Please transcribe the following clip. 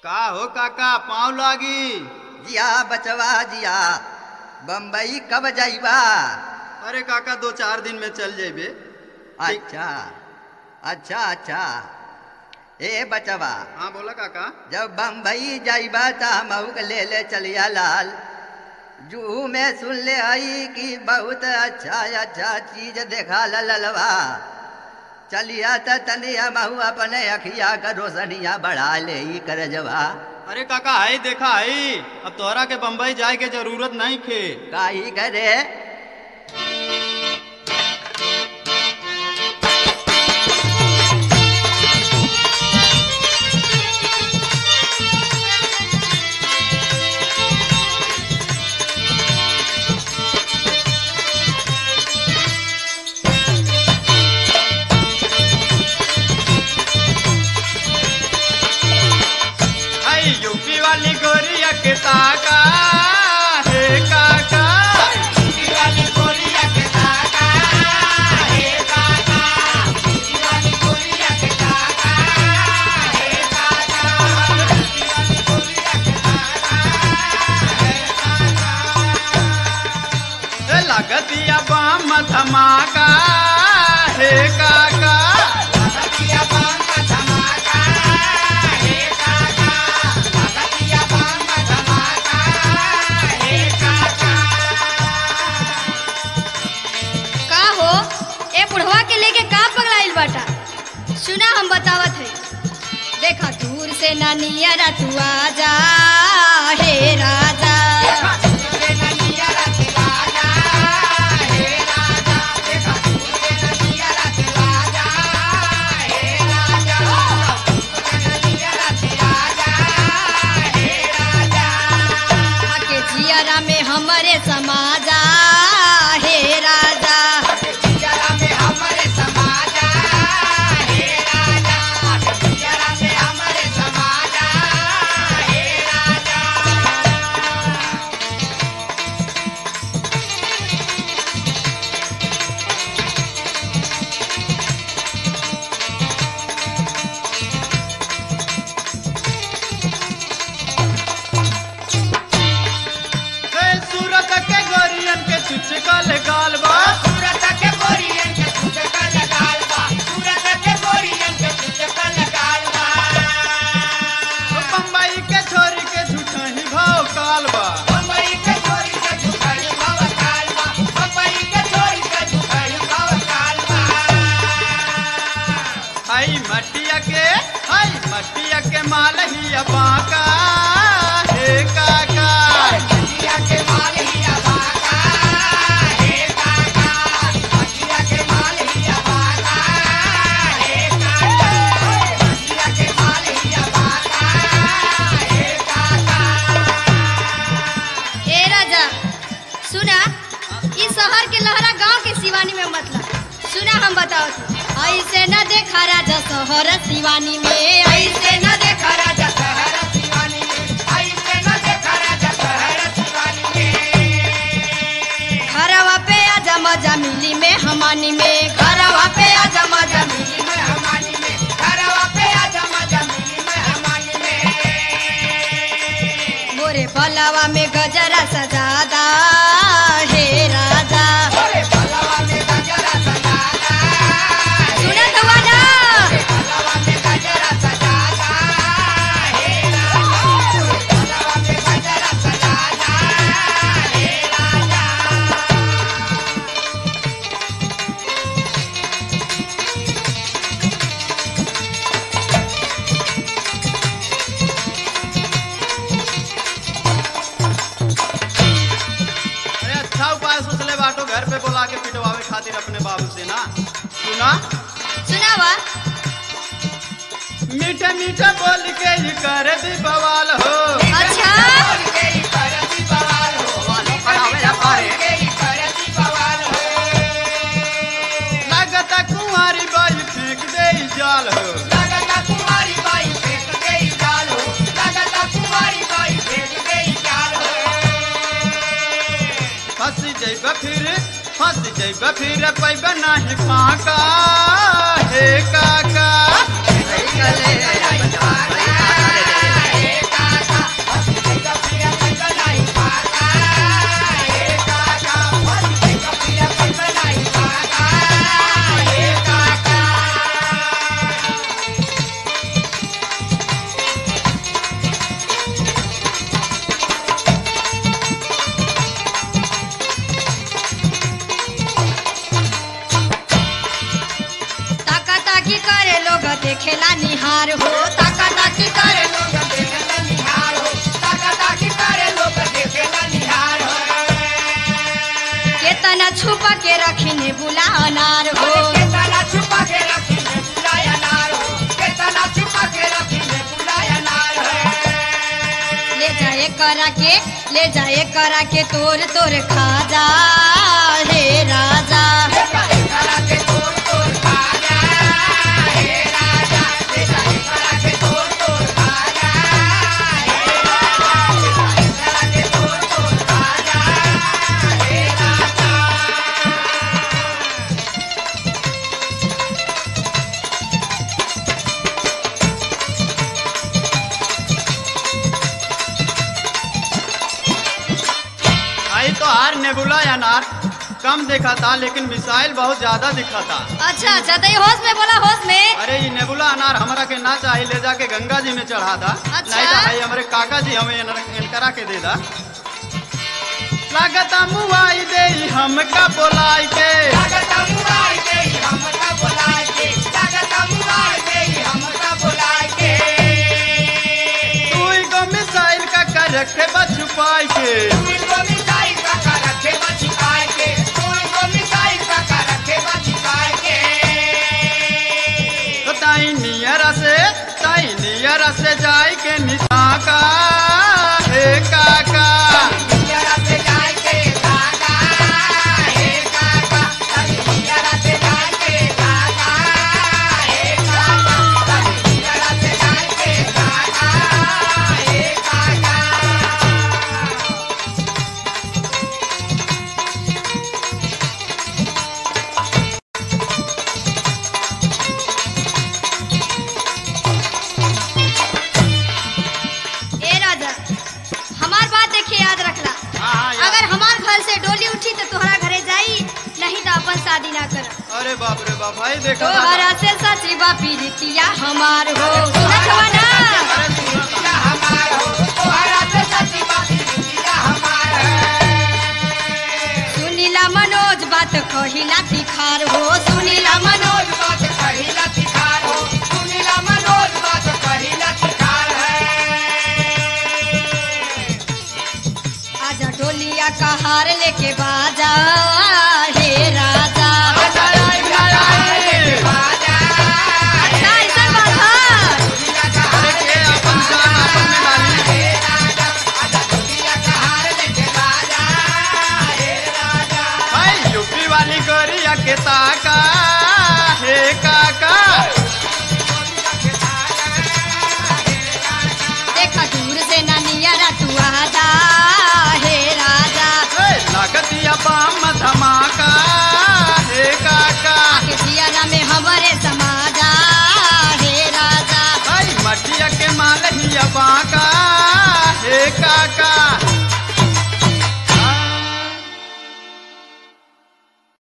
का हो काका पाँव लागी। जिया बचवा जिया, बम्बई कब जाइबा? अरे काका 2-4 दिन में चल जेबे। अच्छा अच्छा अच्छा। ए बचवा, हाँ बोला काका। जब बम्बई जाइबा त मऊक ले ले चलिया लाल। जू में सुन ले आई कि बहुत अच्छा अच्छा चीज देखा ललवा। चलिया त तनिया महू अपने अखिया का रोशनिया बढ़ा ले ही कर जवा। अरे काका है देखा है, अब तोहरा के बम्बई जाए के जरूरत नहीं खे। काई करे? यूपी वाली गोरिया के ताका हे काका। यूपी वाली गोरिया के ताका हे काका। यूपी वाली गोरिया के ताका हे काका। यूपी वाली गोरिया के ताका हे काका। लगतिया बम धमाका हे काका। लगतिया बम धमाका हे काका। बुढ़वा के लेके का पगलाइल बाटा? सुना हम बतावत है। देखा दूर से नानिया तू आजा हे राजा। देखा दूर से नानिया तू आजा हे राजा। देखा दूर से नानिया तू आजा हे राजा। दूर से नानिया तू आजा हे राजा। के जियारा में हमरे समाजा हे राजा। चुचकल गाल बा। सूरत के गोरियन के चुचकल गाल बा। सूरत के गोरियन के चुचकल गाल बा। बम्बई के छोरी के झूठा ही भाव काल बा। बम्बई के छोरी के झूठा ही भाव काल बा। बम्बई के छोरी के झूठा ही भाव काल बा। हाय मटिया के माल ही बाका हे काका। मटिया के माल ही बाका हे काका। मटिया के माल ही बाका हे काका। मटिया के माल ही बाका हे काका। ए राजा सुना, इस शहर के लहरा गांव के सिवानी में मतलब सुना हम बताओ। ऐसे न देखा राजा शहर सिवानी में। ऐसे न देखा राजा शहर सिवानी में। ऐसे न देखा राजा शहर सिवानी में। घरवा पे आजा मजा मिली में हमानी में। घरवा पे आजा मजा मिली में हमानी में। घरवा पे आजा मजा मिली में हमानी में। मोरे भलावा में गजरा सजादा हे राजा। मोरे भलावा में गजरा सजादा। सुना तो वाला। मोरे भलावा में गजरा सजादा हे राजा। मोरे भलावा में गजरा सजादा हे राजा। अरे अच्छा उपाय सोच ले बाटो, घर पे बोला के पिटवावे खातिर अपने बाबू से ना। सुना सुनावा। मीठा मीठा बोल के ही कर दी बवाल हो। अच्छा बोल के ही कर दी बवाल हो। मीठा बोल के ही कर दी बवाल हो। लगता कुंवारी बाई फेंक दे जाल हो। लगता कुंवारी बाई फेंक दे जाल हो। लगता कुंवारी बाई फेंक दे जाल हो। फंस जइबा फिर पैबा नाही फाका हे काका। करा के ले जाए करा के तोर तोर खा जा हे राजा। आई तो हार नेबुला अनार कम दिखा था लेकिन मिसाइल बहुत ज्यादा दिखा था। अच्छा अच्छा, तो ये होश में बोला, होश में। अरे ये नेबुला अनार हमारा के ना चाहिए, ले जाके गंगा जी में चढ़ा था। अच्छा। नहीं तो भाई हमारे काका जी हमें इनकरा के दे दा। लागता मुआई दे हमका बोलाई के, तू गो मिसाइल का कर रखे छुपाई के। तो ताई नियरा से जाए के निशाका हे काका। शादी ना कर। अरे बाप रे बाप, भाई देखा तोहरा से सची बा पीरितिया हमार हो, सुनत हो ना। सुनीला मनोज बात कहिला तिखार हो, सुनीला मनोज बात कहिला तिखार हो, सुनीला मनोज बात कहिला तिखार है। आजा डोलिया का हार लेके बाजा